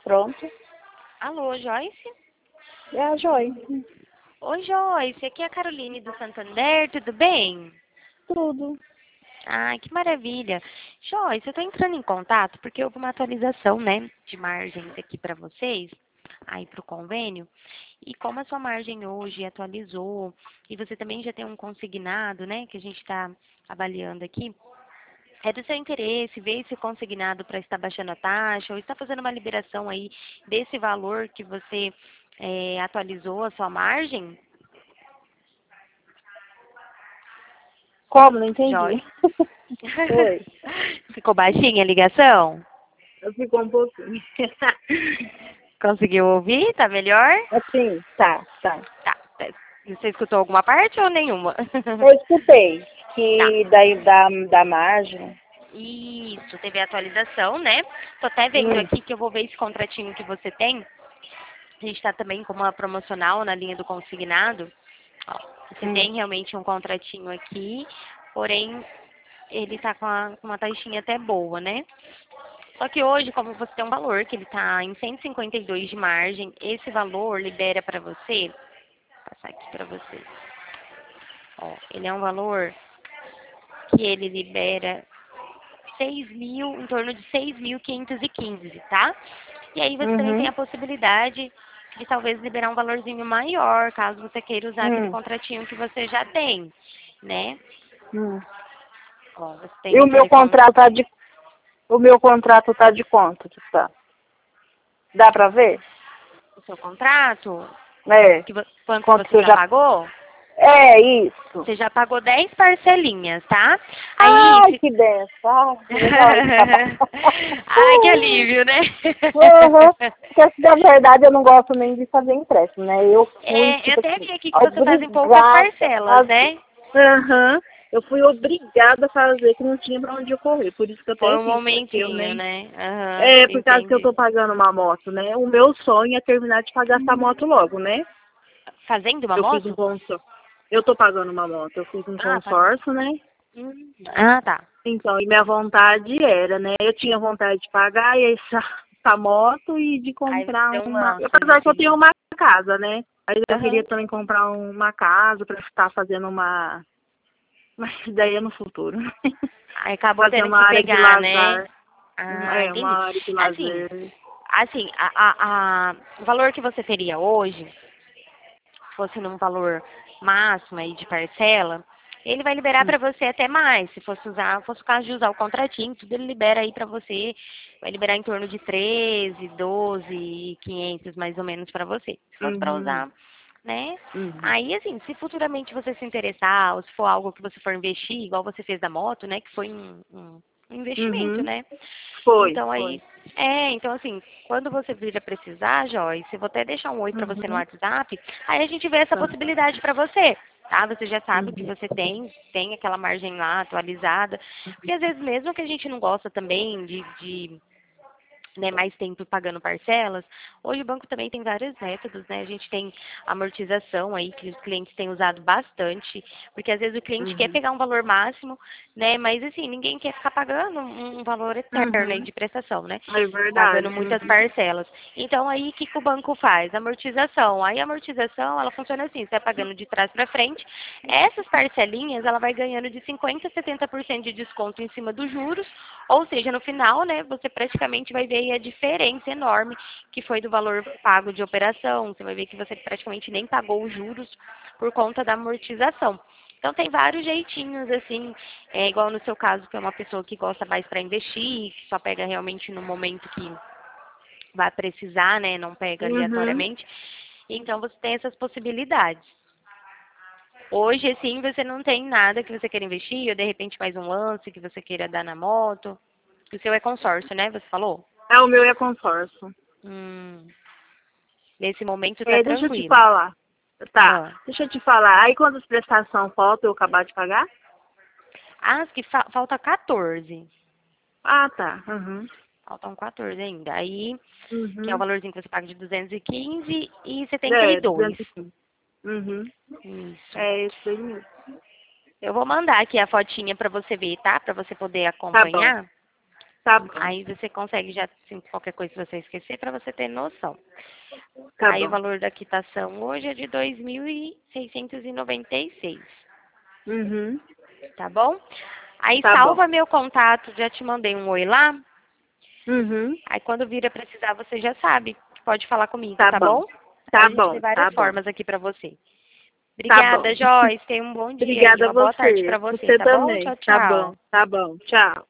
Pronto. Alô, Joyce? É a Joy. Oi, Joyce. Aqui é a Caroline do Santander, tudo bem? Tudo. Ai, que maravilha. Joyce, eu tô entrando em contato porque houve uma atualização, né, de margens aqui para vocês, aí para o convênio. E como a sua margem hoje atualizou, e você também já tem um consignado, né, que a gente está avaliando aqui, é do seu interesse ver esse consignado para estar baixando a taxa ou está fazendo uma liberação aí desse valor que você atualizou a sua margem? Como? Não entendi. Joyce? Oi. Ficou baixinha a ligação? Ficou um pouquinho. Conseguiu ouvir? Tá melhor? Assim, tá. Tá. Você escutou alguma parte ou nenhuma? Eu escutei Tá. que daí da margem. Isso, teve a atualização, né? Tô até vendo Hum, aqui que eu vou ver esse contratinho que você tem. A gente está também com uma promocional na linha do consignado. Ó, você hum, tem realmente um contratinho aqui, porém ele está com uma taxinha até boa, né? Só que hoje, como você tem um valor que ele está em 152 de margem, esse valor libera para você, vou passar aqui para você. Ó, ele é um valor que ele libera 6.000, em torno de 6.515, tá? E aí você também tem uhum, a possibilidade de talvez liberar um valorzinho maior, caso você queira usar aquele hum, contratinho que você já tem, né? hum. Ó, você E tem aquele o meu contrato tá de quanto que tá? Dá pra ver? o seu contrato, É. quanto que Quanto você que eu já já... pagou. É isso. Você já pagou 10 parcelinhas, tá? Aí, Ai, que benção. Ai, legal esse trabalho. ai, que alívio, né? Uhum. Porque, na verdade, eu não gosto nem de fazer empréstimo, né? Eu fui, Eu tipo até assim, vi aqui que você faz em poucas obrigada parcelas, né? Aham. Eu fui obrigada a fazer que não tinha pra onde eu correr. Por isso que eu Foi até um fiz, porque eu momentinho, nem... né? Aham, É, por causa que eu entendi. tô pagando uma moto, né? O meu sonho é terminar de pagar essa moto logo, né? Fazendo uma Eu fiz um moto? consórcio. Eu tô pagando uma moto. Eu fiz um Ah, pagando. consórcio, né? Ah, tá. Então, e minha vontade era, né? Eu tinha vontade de pagar essa moto e de Aí você comprar deu um uma. lance Apesar que eu nesse. tenho uma casa, né? Aí eu Aham. queria também comprar uma casa para estar fazendo uma ideia no futuro. Aí acabou Fazer tendo uma que área de pegar, né? lazer. Ah, entendi. Uma área de Assim, lazer. o valor que você teria hoje, se fosse num valor máximo aí de parcela, ele vai liberar Hum. para você até mais. Se fosse o caso de usar o contratinho, tudo ele libera aí para você, vai liberar em torno de 13, 12, 500 mais ou menos para você. Se fosse para Uhum. usar, né? Uhum. Aí, assim, se futuramente você se interessar, ou se for algo que você for investir, igual você fez da moto, né? Que foi um investimento, Uhum. né? Foi, Então foi. aí, então assim, quando você vir a precisar, Joyce, eu vou até deixar um oi pra você no Uhum. WhatsApp, aí a gente vê essa Tá. possibilidade pra você, tá? Você já sabe que Uhum. você tem aquela margem lá atualizada, porque às vezes mesmo que a gente não gosta também de né, mais tempo pagando parcelas, hoje o banco também tem vários métodos, né? A gente tem amortização aí que os clientes têm usado bastante, porque às vezes o cliente quer Uhum. pegar um valor máximo, né? Mas assim, ninguém quer ficar pagando um valor eterno aí Uhum. de prestação, né? É Pagando verdade. muitas Uhum. parcelas. Então aí o que, que o banco faz? Amortização. Aí a amortização, ela funciona assim, você vai pagando de trás para frente, essas parcelinhas, ela vai ganhando de 50 a 70% de desconto em cima dos juros, ou seja, no final, né, você praticamente vai ver aí a diferença enorme que foi do valor pago de operação. Você vai ver que você praticamente nem pagou os juros por conta da amortização. Então tem vários jeitinhos, assim, igual no seu caso, que é uma pessoa que gosta mais para investir, que só pega realmente no momento que vai precisar, né? Não pega Uhum. aleatoriamente. Então você tem essas possibilidades. Hoje, assim, você não tem nada que você queira investir, ou de repente mais um lance que você queira dar na moto. O seu é consórcio, né? Você falou? É, o meu é consórcio. Hum, nesse momento tá É, deixa eu te tranquilo. falar. Tá, Ah, deixa eu te falar. Aí quantas prestações falta eu acabar de pagar? acho que falta 14. Ah, tá. Uhum. Faltam 14 ainda. Aí, que é o Uhum. valorzinho que você paga de 215 e É, 72. 215. Uhum. Isso. É isso aí mesmo. Eu vou mandar aqui a fotinha pra você ver, tá? Pra você poder Tá bom. acompanhar. Tá bom, Aí você consegue já, assim, qualquer coisa que você esquecer, para você ter noção. tá Aí o bom. valor da quitação hoje é de 2.696, Uhum, tá bom? Aí tá bom. salva meu contato, já te mandei um oi lá. Uhum, Aí quando vir a precisar, você já sabe que pode falar comigo, tá tá bom. bom? A Tá gente tem bom, várias tá bom. formas aqui para você. Tá bom. Obrigada, Joyce. Tenha um bom dia aí. Obrigada a Uma boa tarde você. para você, Você tá bom? também. Tchau, tchau. Tá bom. Tchau.